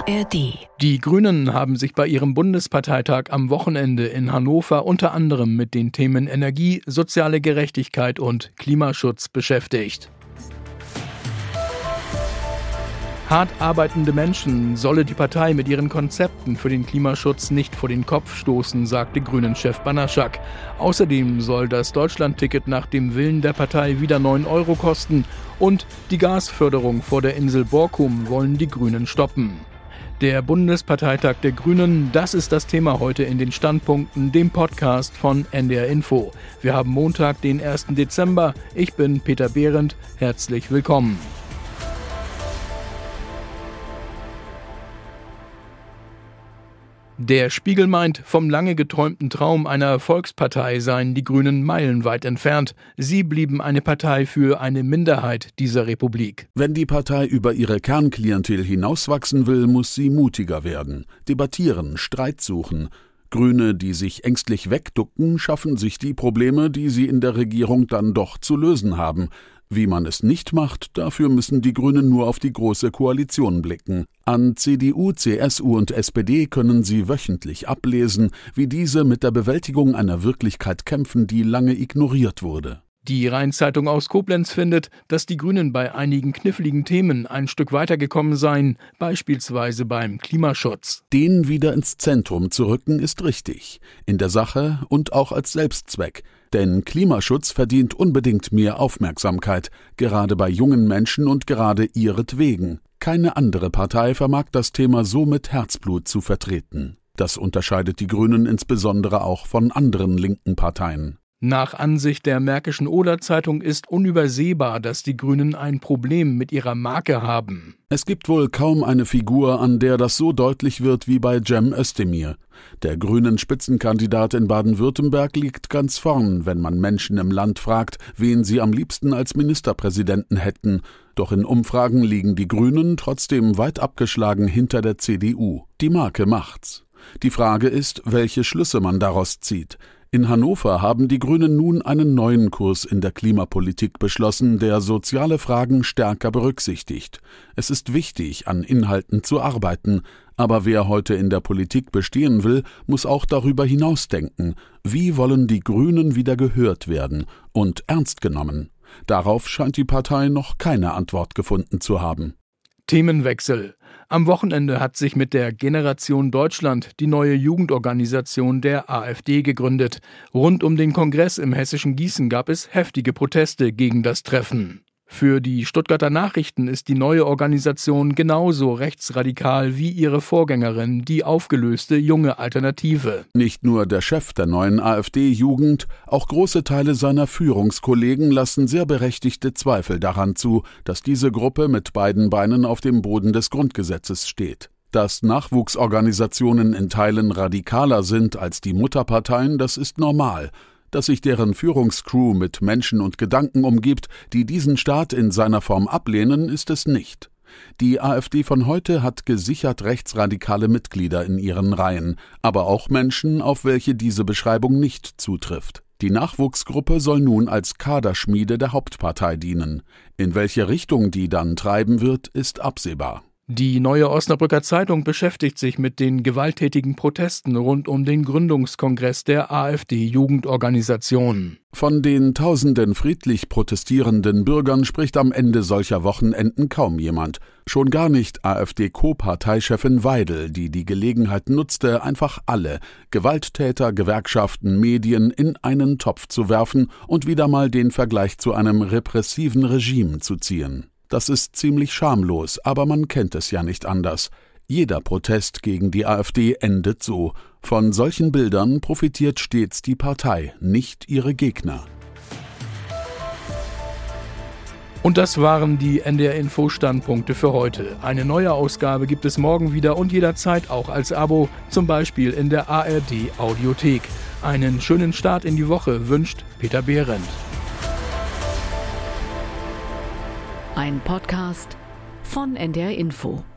ARD. Die Grünen haben sich bei ihrem Bundesparteitag am Wochenende in Hannover unter anderem mit den Themen Energie, soziale Gerechtigkeit und Klimaschutz beschäftigt. Hart arbeitende Menschen solle die Partei mit ihren Konzepten für den Klimaschutz nicht vor den Kopf stoßen, sagte Grünen-Chef Banaschak. Außerdem soll das Deutschlandticket nach dem Willen der Partei wieder 9 € kosten und die Gasförderung vor der Insel Borkum wollen die Grünen stoppen. Der Bundesparteitag der Grünen, das ist das Thema heute in den Standpunkten, dem Podcast von NDR Info. Wir haben Montag, den 1. Dezember. Ich bin Peter Behrendt. Herzlich willkommen. Der Spiegel meint, vom lange geträumten Traum einer Volkspartei seien die Grünen meilenweit entfernt. Sie blieben eine Partei für eine Minderheit dieser Republik. Wenn die Partei über ihre Kernklientel hinauswachsen will, muss sie mutiger werden, debattieren, Streit suchen. Grüne, die sich ängstlich wegducken, schaffen sich die Probleme, die sie in der Regierung dann doch zu lösen haben. Wie man es nicht macht, dafür müssen die Grünen nur auf die Große Koalition blicken. An CDU, CSU und SPD können sie wöchentlich ablesen, wie diese mit der Bewältigung einer Wirklichkeit kämpfen, die lange ignoriert wurde. Die Rhein-Zeitung aus Koblenz findet, dass die Grünen bei einigen kniffligen Themen ein Stück weitergekommen seien, beispielsweise beim Klimaschutz. Den wieder ins Zentrum zu rücken, ist richtig. In der Sache und auch als Selbstzweck. Denn Klimaschutz verdient unbedingt mehr Aufmerksamkeit, gerade bei jungen Menschen und gerade ihretwegen. Keine andere Partei vermag das Thema so mit Herzblut zu vertreten. Das unterscheidet die Grünen insbesondere auch von anderen linken Parteien. Nach Ansicht der Märkischen Oder-Zeitung ist unübersehbar, dass die Grünen ein Problem mit ihrer Marke haben. Es gibt wohl kaum eine Figur, an der das so deutlich wird wie bei Cem Özdemir. Der grünen Spitzenkandidat in Baden-Württemberg liegt ganz vorn, wenn man Menschen im Land fragt, wen sie am liebsten als Ministerpräsidenten hätten. Doch in Umfragen liegen die Grünen trotzdem weit abgeschlagen hinter der CDU. Die Marke macht's. Die Frage ist, welche Schlüsse man daraus zieht. In Hannover haben die Grünen nun einen neuen Kurs in der Klimapolitik beschlossen, der soziale Fragen stärker berücksichtigt. Es ist wichtig, an Inhalten zu arbeiten, aber wer heute in der Politik bestehen will, muss auch darüber hinausdenken. Wie wollen die Grünen wieder gehört werden und ernst genommen? Darauf scheint die Partei noch keine Antwort gefunden zu haben. Themenwechsel. Am Wochenende hat sich mit der Generation Deutschland die neue Jugendorganisation der AfD gegründet. Rund um den Kongress im hessischen Gießen gab es heftige Proteste gegen das Treffen. Für die Stuttgarter Nachrichten ist die neue Organisation genauso rechtsradikal wie ihre Vorgängerin, die aufgelöste Junge Alternative. Nicht nur der Chef der neuen AfD-Jugend, auch große Teile seiner Führungskollegen lassen sehr berechtigte Zweifel daran zu, dass diese Gruppe mit beiden Beinen auf dem Boden des Grundgesetzes steht. Dass Nachwuchsorganisationen in Teilen radikaler sind als die Mutterparteien, das ist normal. Dass sich deren Führungscrew mit Menschen und Gedanken umgibt, die diesen Staat in seiner Form ablehnen, ist es nicht. Die AfD von heute hat gesichert rechtsradikale Mitglieder in ihren Reihen, aber auch Menschen, auf welche diese Beschreibung nicht zutrifft. Die Nachwuchsgruppe soll nun als Kaderschmiede der Hauptpartei dienen. In welche Richtung die dann treiben wird, ist absehbar. Die Neue Osnabrücker Zeitung beschäftigt sich mit den gewalttätigen Protesten rund um den Gründungskongress der AfD-Jugendorganisation. Von den tausenden friedlich protestierenden Bürgern spricht am Ende solcher Wochenenden kaum jemand. Schon gar nicht AfD-Co-Parteichefin Weidel, die die Gelegenheit nutzte, einfach alle, Gewalttäter, Gewerkschaften, Medien, in einen Topf zu werfen und wieder mal den Vergleich zu einem repressiven Regime zu ziehen. Das ist ziemlich schamlos, aber man kennt es ja nicht anders. Jeder Protest gegen die AfD endet so. Von solchen Bildern profitiert stets die Partei, nicht ihre Gegner. Und das waren die NDR-Info-Standpunkte für heute. Eine neue Ausgabe gibt es morgen wieder und jederzeit auch als Abo, zum Beispiel in der ARD-Audiothek. Einen schönen Start in die Woche wünscht Peter Behrendt. Ein Podcast von NDR Info.